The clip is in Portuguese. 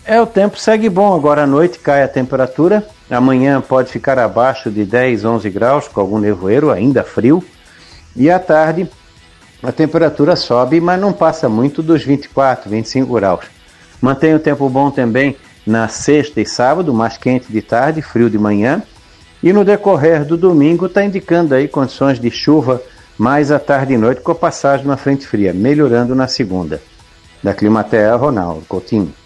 O tempo segue bom, agora à noite cai a temperatura, amanhã pode ficar abaixo de 10, 11 graus, com algum nevoeiro, ainda frio, e à tarde a temperatura sobe, mas não passa muito dos 24, 25 graus. Mantém o tempo bom também na sexta e sábado, mais quente de tarde, frio de manhã, e no decorrer do domingo está indicando aí condições de chuva mais à tarde e noite, com a passagem de uma frente fria, melhorando na segunda. Da Climatea, Ronaldo Coutinho.